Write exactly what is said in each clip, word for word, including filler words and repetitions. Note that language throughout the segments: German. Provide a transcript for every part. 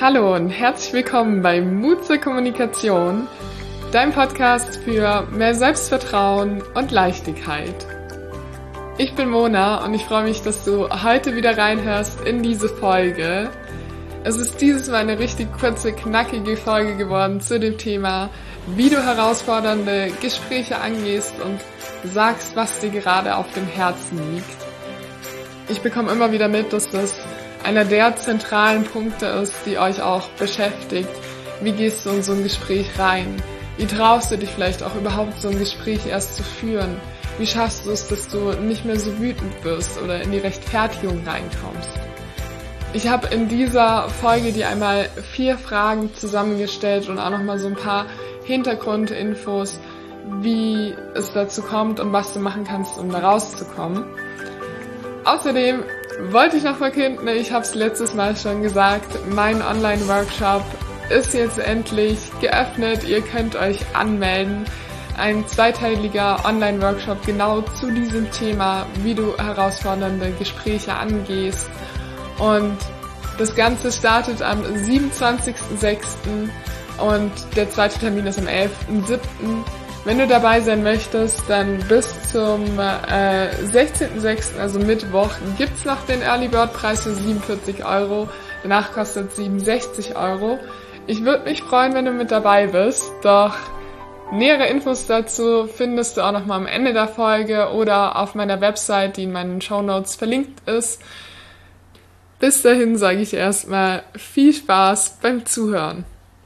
Hallo und herzlich willkommen bei Mut zur Kommunikation, dein Podcast für mehr Selbstvertrauen und Leichtigkeit. Ich bin Mona und ich freue mich, dass du heute wieder reinhörst in diese Folge. Es ist dieses Mal eine richtig kurze, knackige Folge geworden zu dem Thema, wie du herausfordernde Gespräche angehst und sagst, was dir gerade auf dem Herzen liegt. Ich bekomme immer wieder mit, dass das einer der zentralen Punkte ist, die euch auch beschäftigt. Wie gehst du in so ein Gespräch rein? Wie traust du dich vielleicht auch überhaupt, so ein Gespräch erst zu führen? Wie schaffst du es, dass du nicht mehr so wütend wirst oder in die Rechtfertigung reinkommst? Ich habe in dieser Folge dir einmal vier Fragen zusammengestellt und auch nochmal so ein paar Hintergrundinfos, wie es dazu kommt und was du machen kannst, um da rauszukommen. Außerdem wollte ich noch verkünden, ich habe es letztes Mal schon gesagt, mein Online-Workshop ist jetzt endlich geöffnet. Ihr könnt euch anmelden. Ein zweiteiliger Online-Workshop genau zu diesem Thema, wie du herausfordernde Gespräche angehst. Und das Ganze startet am siebenundzwanzigsten sechsten und der zweite Termin ist am elften siebten Wenn du dabei sein möchtest, dann bis zum äh, sechzehnten sechsten, also Mittwoch, gibt's noch den Early Bird Preis für siebenundvierzig Euro. Danach kostet es siebenundsechzig Euro. Ich würde mich freuen, wenn du mit dabei bist, doch nähere Infos dazu findest du auch nochmal am Ende der Folge oder auf meiner Website, die in meinen Shownotes verlinkt ist. Bis dahin sage ich erstmal viel Spaß beim Zuhören.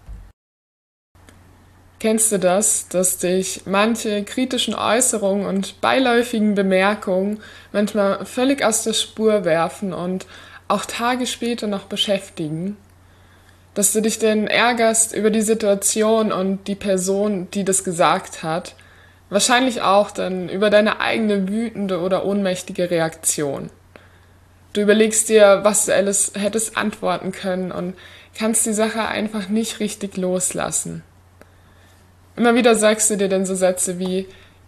Kennst du das, dass dich manche kritischen Äußerungen und beiläufigen Bemerkungen manchmal völlig aus der Spur werfen und auch Tage später noch beschäftigen? Dass du dich denn ärgerst über die Situation und die Person, die das gesagt hat, wahrscheinlich auch dann über deine eigene wütende oder ohnmächtige Reaktion. Du überlegst dir, was du alles hättest antworten können und kannst die Sache einfach nicht richtig loslassen. Immer wieder sagst du dir dann so Sätze wie,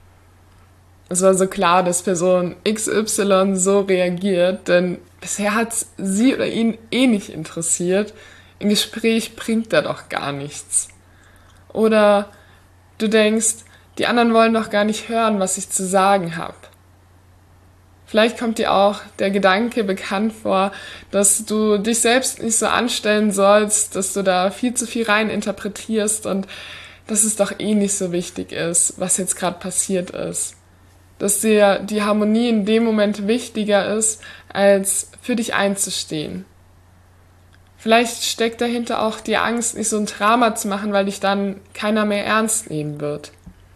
es war so klar, dass Person X Y so reagiert, denn bisher hat sie oder ihn eh nicht interessiert. Ein Gespräch bringt da doch gar nichts. Oder du denkst, die anderen wollen doch gar nicht hören, was ich zu sagen habe. Vielleicht kommt dir auch der Gedanke bekannt vor, dass du dich selbst nicht so anstellen sollst, dass du da viel zu viel rein interpretierst und dass es doch eh nicht so wichtig ist, was jetzt gerade passiert ist. Dass dir die Harmonie in dem Moment wichtiger ist, als für dich einzustehen. Vielleicht steckt dahinter auch die Angst, nicht so ein Drama zu machen, weil dich dann keiner mehr ernst nehmen wird.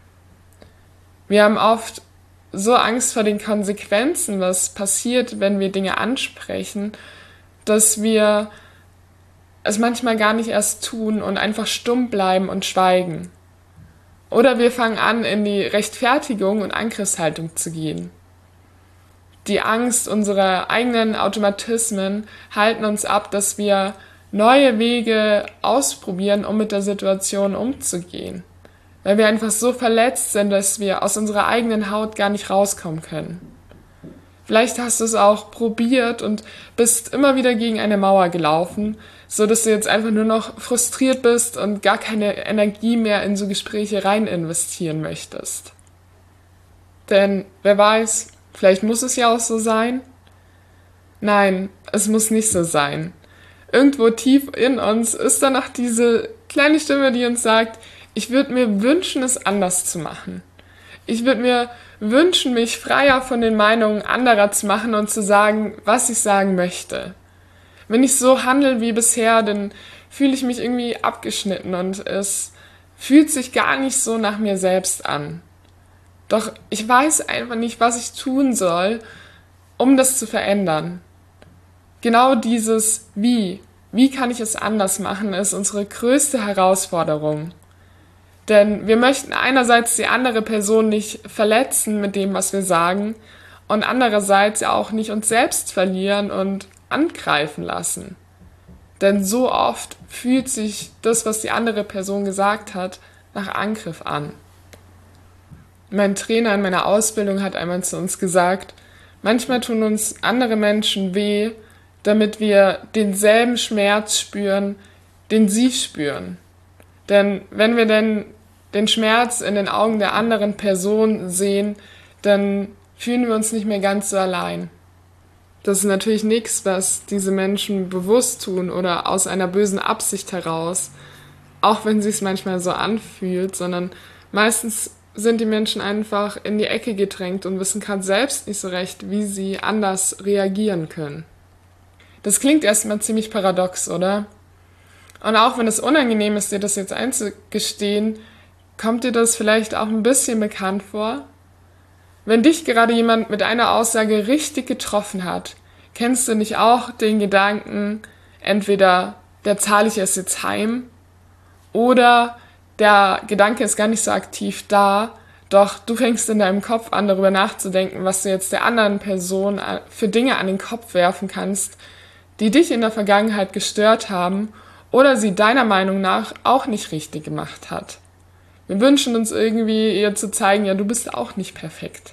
Wir haben oft so Angst vor den Konsequenzen, was passiert, wenn wir Dinge ansprechen, dass wir es manchmal gar nicht erst tun und einfach stumm bleiben und schweigen. Oder wir fangen an, in die Rechtfertigung und Angriffshaltung zu gehen. Die Angst unserer eigenen Automatismen halten uns ab, dass wir neue Wege ausprobieren, um mit der Situation umzugehen. Weil wir einfach so verletzt sind, dass wir aus unserer eigenen Haut gar nicht rauskommen können. Vielleicht hast du es auch probiert und bist immer wieder gegen eine Mauer gelaufen, so dass du jetzt einfach nur noch frustriert bist und gar keine Energie mehr in so Gespräche rein investieren möchtest. Denn wer weiß, vielleicht muss es ja auch so sein. Nein, es muss nicht so sein. Irgendwo tief in uns ist da noch diese kleine Stimme, die uns sagt, ich würde mir wünschen, es anders zu machen. Ich würde mir wünschen, mich freier von den Meinungen anderer zu machen und zu sagen, was ich sagen möchte. Wenn ich so handle wie bisher, dann fühle ich mich irgendwie abgeschnitten und es fühlt sich gar nicht so nach mir selbst an. Doch ich weiß einfach nicht, was ich tun soll, um das zu verändern. Genau dieses Wie, wie kann ich es anders machen, ist unsere größte Herausforderung. Denn wir möchten einerseits die andere Person nicht verletzen mit dem, was wir sagen, und andererseits ja auch nicht uns selbst verlieren und angreifen lassen. Denn so oft fühlt sich das, was die andere Person gesagt hat, nach Angriff an. Mein Trainer in meiner Ausbildung hat einmal zu uns gesagt, manchmal tun uns andere Menschen weh, damit wir denselben Schmerz spüren, den sie spüren. Denn wenn wir denn den Schmerz in den Augen der anderen Person sehen, dann fühlen wir uns nicht mehr ganz so allein. Das ist natürlich nichts, was diese Menschen bewusst tun oder aus einer bösen Absicht heraus, auch wenn es sich manchmal so anfühlt, sondern meistens sind die Menschen einfach in die Ecke gedrängt und wissen gerade selbst nicht so recht, wie sie anders reagieren können. Das klingt erstmal ziemlich paradox, oder? Und auch wenn es unangenehm ist, dir das jetzt einzugestehen, kommt dir das vielleicht auch ein bisschen bekannt vor? Wenn dich gerade jemand mit einer Aussage richtig getroffen hat, kennst du nicht auch den Gedanken, entweder der zahle ich es jetzt heim oder der Gedanke ist gar nicht so aktiv da, doch du fängst in deinem Kopf an, darüber nachzudenken, was du jetzt der anderen Person für Dinge an den Kopf werfen kannst, die dich in der Vergangenheit gestört haben oder sie deiner Meinung nach auch nicht richtig gemacht hat. Wir wünschen uns irgendwie, ihr zu zeigen, ja, du bist auch nicht perfekt.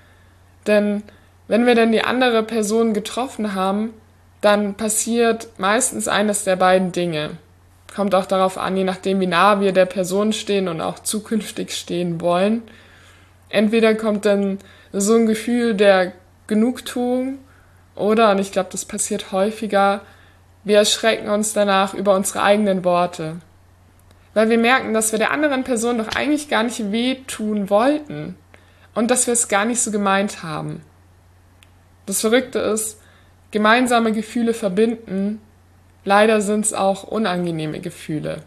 Denn wenn wir dann die andere Person getroffen haben, dann passiert meistens eines der beiden Dinge. Kommt auch darauf an, je nachdem, wie nah wir der Person stehen und auch zukünftig stehen wollen. Entweder kommt dann so ein Gefühl der Genugtuung oder, und ich glaube, das passiert häufiger, wir erschrecken uns danach über unsere eigenen Worte. Weil wir merken, dass wir der anderen Person doch eigentlich gar nicht wehtun wollten und dass wir es gar nicht so gemeint haben. Das Verrückte ist, gemeinsame Gefühle verbinden. Leider sind es auch unangenehme Gefühle.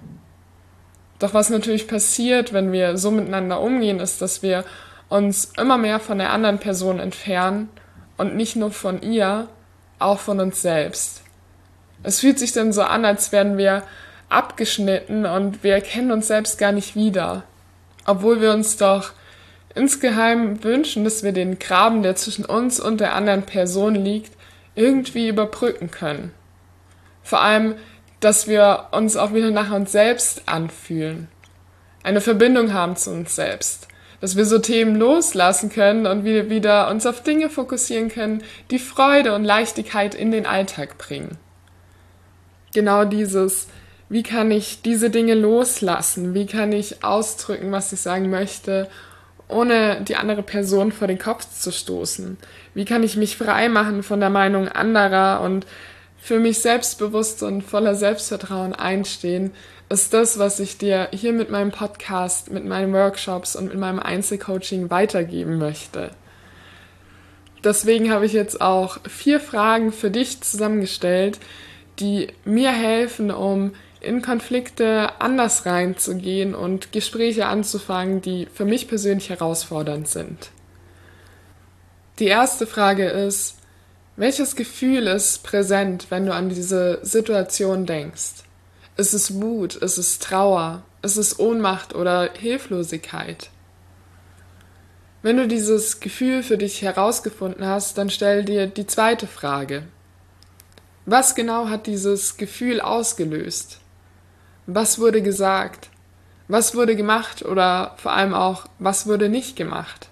Doch was natürlich passiert, wenn wir so miteinander umgehen, ist, dass wir uns immer mehr von der anderen Person entfernen und nicht nur von ihr, auch von uns selbst. Es fühlt sich dann so an, als wären wir abgeschnitten und wir erkennen uns selbst gar nicht wieder. Obwohl wir uns doch insgeheim wünschen, dass wir den Graben, der zwischen uns und der anderen Person liegt, irgendwie überbrücken können. Vor allem, dass wir uns auch wieder nach uns selbst anfühlen. Eine Verbindung haben zu uns selbst. Dass wir so Themen loslassen können und wir wieder uns auf Dinge fokussieren können, die Freude und Leichtigkeit in den Alltag bringen. Genau dieses, wie kann ich diese Dinge loslassen? Wie kann ich ausdrücken, was ich sagen möchte, ohne die andere Person vor den Kopf zu stoßen? Wie kann ich mich frei machen von der Meinung anderer und für mich selbstbewusst und voller Selbstvertrauen einstehen, ist das, was ich dir hier mit meinem Podcast, mit meinen Workshops und mit meinem Einzelcoaching weitergeben möchte. Deswegen habe ich jetzt auch vier Fragen für dich zusammengestellt, die mir helfen, um in Konflikte anders reinzugehen und Gespräche anzufangen, die für mich persönlich herausfordernd sind. Die erste Frage ist, welches Gefühl ist präsent, wenn du an diese Situation denkst? Ist es Wut? Ist es Trauer? Ist es Ohnmacht oder Hilflosigkeit? Wenn du dieses Gefühl für dich herausgefunden hast, dann stell dir die zweite Frage. Was genau hat dieses Gefühl ausgelöst? Was wurde gesagt? Was wurde gemacht oder vor allem auch, was wurde nicht gemacht?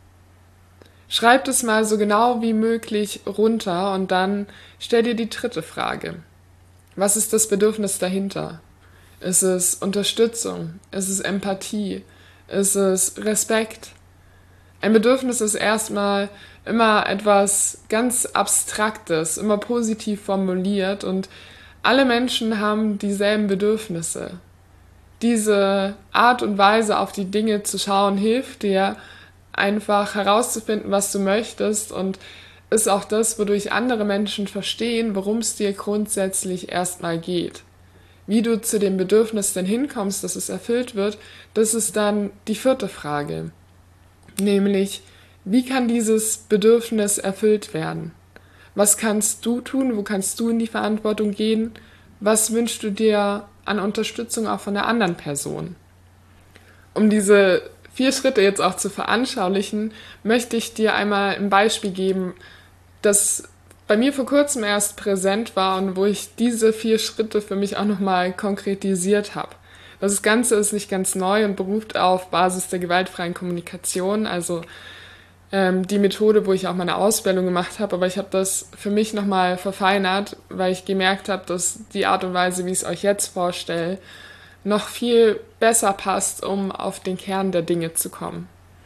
Schreib es mal so genau wie möglich runter und dann stell dir die dritte Frage. Was ist das Bedürfnis dahinter? Ist es Unterstützung? Ist es Empathie? Ist es Respekt? Ein Bedürfnis ist erstmal immer etwas ganz Abstraktes, immer positiv formuliert und alle Menschen haben dieselben Bedürfnisse. Diese Art und Weise, auf die Dinge zu schauen, hilft dir, einfach herauszufinden, was du möchtest und ist auch das, wodurch andere Menschen verstehen, worum es dir grundsätzlich erstmal geht. Wie du zu dem Bedürfnis denn hinkommst, dass es erfüllt wird, das ist dann die vierte Frage. Nämlich, wie kann dieses Bedürfnis erfüllt werden? Was kannst du tun? Wo kannst du in die Verantwortung gehen? Was wünschst du dir an Unterstützung auch von der anderen Person? Um diese vier Schritte jetzt auch zu veranschaulichen, möchte ich dir einmal ein Beispiel geben, das bei mir vor kurzem erst präsent war und wo ich diese vier Schritte für mich auch nochmal konkretisiert habe. Das Ganze ist nicht ganz neu und beruht auf Basis der gewaltfreien Kommunikation, also ähm, die Methode, wo ich auch meine Ausbildung gemacht habe, aber ich habe das für mich nochmal verfeinert, weil ich gemerkt habe, dass die Art und Weise, wie ich es euch jetzt vorstelle, noch viel besser passt, um auf den Kern der Dinge zu kommen.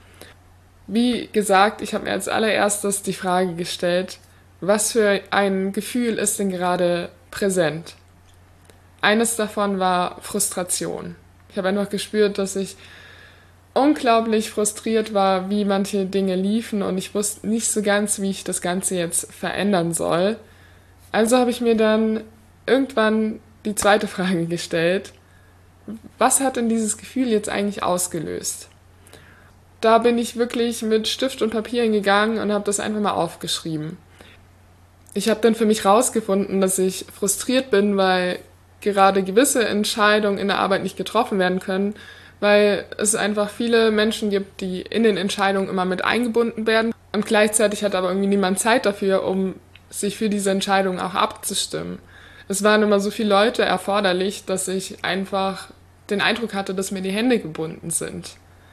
Wie gesagt, ich habe mir als allererstes die Frage gestellt, was für ein Gefühl ist denn gerade präsent? Eines davon war Frustration. Ich habe einfach gespürt, dass ich unglaublich frustriert war, wie manche Dinge liefen und ich wusste nicht so ganz, wie ich das Ganze jetzt verändern soll. Also habe ich mir dann irgendwann die zweite Frage gestellt, was hat denn dieses Gefühl jetzt eigentlich ausgelöst? Da bin ich wirklich mit Stift und Papier hingegangen und habe das einfach mal aufgeschrieben. Ich habe dann für mich rausgefunden, dass ich frustriert bin, weil gerade gewisse Entscheidungen in der Arbeit nicht getroffen werden können, weil es einfach viele Menschen gibt, die in den Entscheidungen immer mit eingebunden werden und gleichzeitig hat aber irgendwie niemand Zeit dafür, um sich für diese Entscheidungen auch abzustimmen. Es waren immer so viele Leute erforderlich, dass ich einfach den Eindruck hatte, dass mir die Hände gebunden sind.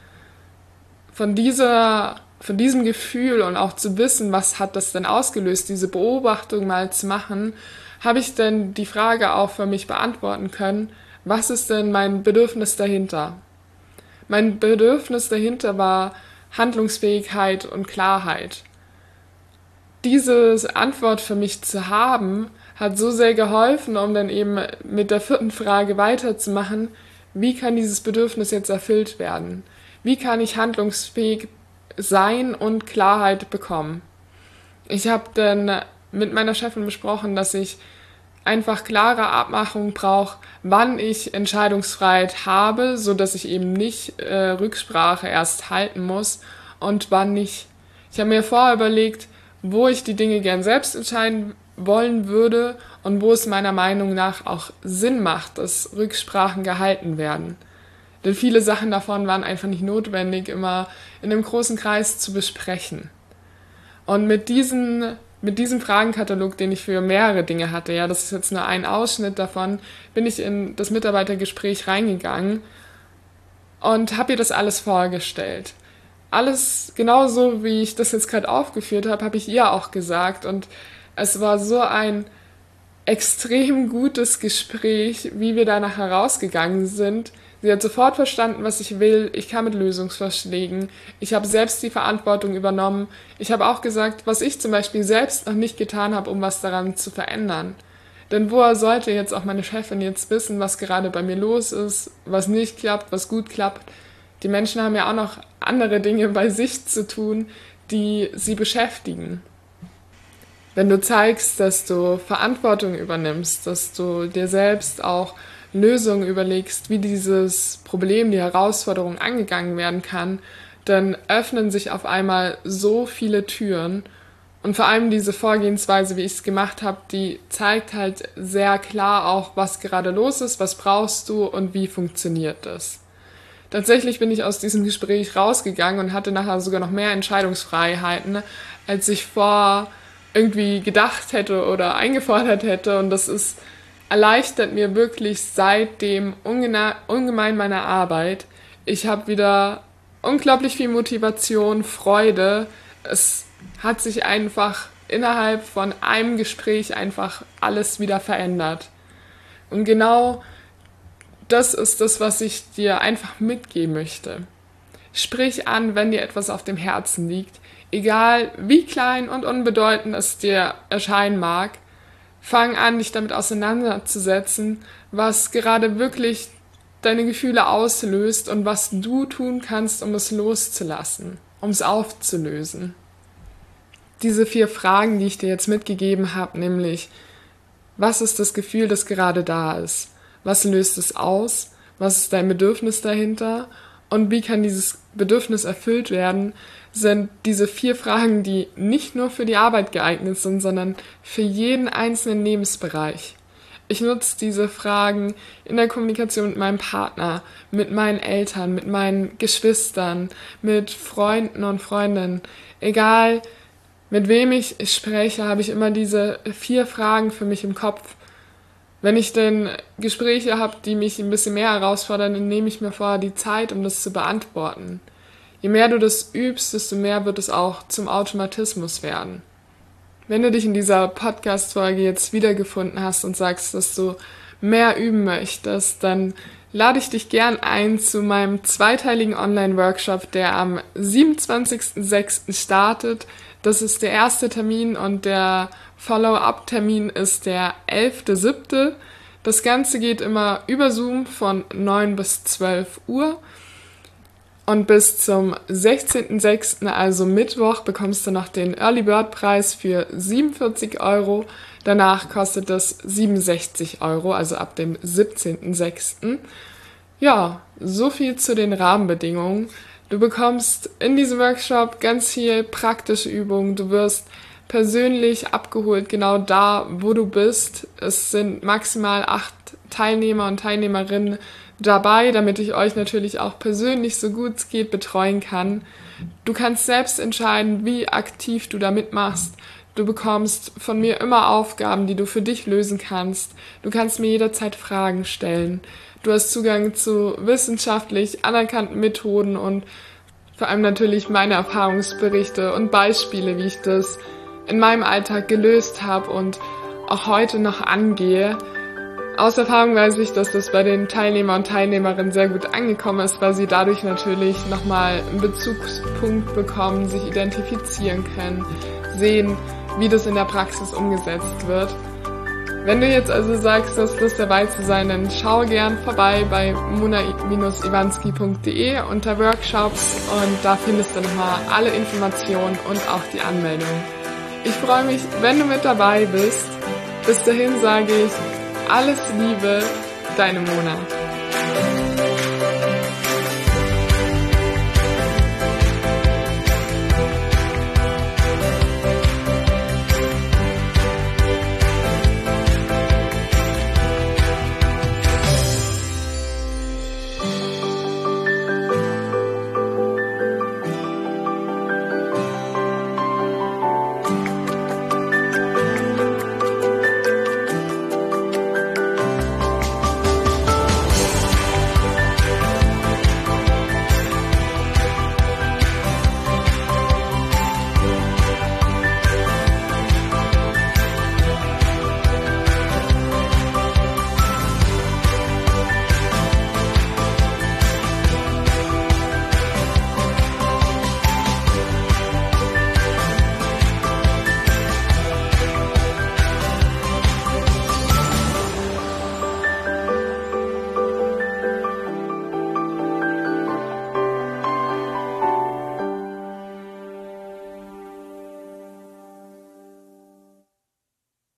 Von dieser, von diesem Gefühl und auch zu wissen, was hat das denn ausgelöst, diese Beobachtung mal zu machen, habe ich dann die Frage auch für mich beantworten können, was ist denn mein Bedürfnis dahinter? Mein Bedürfnis dahinter war Handlungsfähigkeit und Klarheit. Diese Antwort für mich zu haben, hat so sehr geholfen, um dann eben mit der vierten Frage weiterzumachen, wie kann dieses Bedürfnis jetzt erfüllt werden? Wie kann ich handlungsfähig sein und Klarheit bekommen? Ich habe dann mit meiner Chefin besprochen, dass ich einfach klare Abmachungen brauche, wann ich Entscheidungsfreiheit habe, sodass ich eben nicht äh, Rücksprache erst halten muss und wann nicht. Ich habe mir vorher überlegt, wo ich die Dinge gern selbst entscheiden wollen würde und wo es meiner Meinung nach auch Sinn macht, dass Rücksprachen gehalten werden. Denn viele Sachen davon waren einfach nicht notwendig, immer in einem großen Kreis zu besprechen. Und mit, diesen, mit diesem Fragenkatalog, den ich für mehrere Dinge hatte, ja, das ist jetzt nur ein Ausschnitt davon, bin ich in das Mitarbeitergespräch reingegangen und habe ihr das alles vorgestellt. Alles genauso, wie ich das jetzt gerade aufgeführt habe, habe ich ihr auch gesagt. Und es war so ein extrem gutes Gespräch, wie wir danach herausgegangen sind. Sie hat sofort verstanden, was ich will. Ich kam mit Lösungsvorschlägen. Ich habe selbst die Verantwortung übernommen. Ich habe auch gesagt, was ich zum Beispiel selbst noch nicht getan habe, um was daran zu verändern. Denn woher sollte jetzt auch meine Chefin jetzt wissen, was gerade bei mir los ist, was nicht klappt, was gut klappt? Die Menschen haben ja auch noch andere Dinge bei sich zu tun, die sie beschäftigen. Wenn du zeigst, dass du Verantwortung übernimmst, dass du dir selbst auch Lösungen überlegst, wie dieses Problem, die Herausforderung angegangen werden kann, dann öffnen sich auf einmal so viele Türen. Und vor allem diese Vorgehensweise, wie ich es gemacht habe, die zeigt halt sehr klar auch, was gerade los ist, was brauchst du und wie funktioniert das. Tatsächlich bin ich aus diesem Gespräch rausgegangen und hatte nachher sogar noch mehr Entscheidungsfreiheiten, als ich vor irgendwie gedacht hätte oder eingefordert hätte. Und das ist erleichtert mir wirklich seitdem ungemein meine Arbeit. Ich habe wieder unglaublich viel Motivation, Freude. Es hat sich einfach innerhalb von einem Gespräch einfach alles wieder verändert. Und genau das ist das, was ich dir einfach mitgeben möchte. Sprich an, wenn dir etwas auf dem Herzen liegt, egal wie klein und unbedeutend es dir erscheinen mag. Fang an, dich damit auseinanderzusetzen, was gerade wirklich deine Gefühle auslöst und was du tun kannst, um es loszulassen, um es aufzulösen. Diese vier Fragen, die ich dir jetzt mitgegeben habe, nämlich, was ist das Gefühl, das gerade da ist? Was löst es aus? Was ist dein Bedürfnis dahinter? Und wie kann dieses Bedürfnis erfüllt werden? Sind diese vier Fragen, die nicht nur für die Arbeit geeignet sind, sondern für jeden einzelnen Lebensbereich. Ich nutze diese Fragen in der Kommunikation mit meinem Partner, mit meinen Eltern, mit meinen Geschwistern, mit Freunden und Freundinnen. Egal, mit wem ich spreche, habe ich immer diese vier Fragen für mich im Kopf. Wenn ich denn Gespräche habe, die mich ein bisschen mehr herausfordern, dann nehme ich mir vorher die Zeit, um das zu beantworten. je mehr du das übst, desto mehr wird es auch zum Automatismus werden. Wenn du dich in dieser Podcast-Folge jetzt wiedergefunden hast und sagst, dass du mehr üben möchtest, dann lade ich dich gern ein zu meinem zweiteiligen Online-Workshop, der am siebenundzwanzigsten sechsten startet. Das ist der erste Termin und der Follow-up-Termin ist der elften siebten Das Ganze geht immer über Zoom von neun bis zwölf Uhr. Und bis zum sechzehnten sechsten, also Mittwoch, bekommst du noch den Early Bird Preis für siebenundvierzig Euro. Danach kostet das siebenundsechzig Euro, also ab dem siebzehnten sechsten Ja, so viel zu den Rahmenbedingungen. Du bekommst in diesem Workshop ganz viel praktische Übungen. Du wirst persönlich abgeholt, genau da, wo du bist. Es sind maximal acht Teilnehmer und Teilnehmerinnen dabei, damit ich euch natürlich auch persönlich so gut es geht betreuen kann. Du kannst selbst entscheiden, wie aktiv du da mitmachst. Du bekommst von mir immer Aufgaben, die du für dich lösen kannst. Du kannst mir jederzeit Fragen stellen. Du hast Zugang zu wissenschaftlich anerkannten Methoden und vor allem natürlich meine Erfahrungsberichte und Beispiele, wie ich das in meinem Alltag gelöst habe und auch heute noch angehe. Aus Erfahrung weiß ich, dass das bei den Teilnehmer und Teilnehmerinnen sehr gut angekommen ist, weil sie dadurch natürlich nochmal einen Bezugspunkt bekommen, sich identifizieren können, sehen, wie das in der Praxis umgesetzt wird. Wenn du jetzt also sagst, dass Lust dabei zu sein, dann schau gern vorbei bei mona iwanski punkt de unter Workshops und da findest du nochmal alle Informationen und auch die Anmeldung. Ich freue mich, wenn du mit dabei bist. Bis dahin sage ich alles Liebe, deine Mona.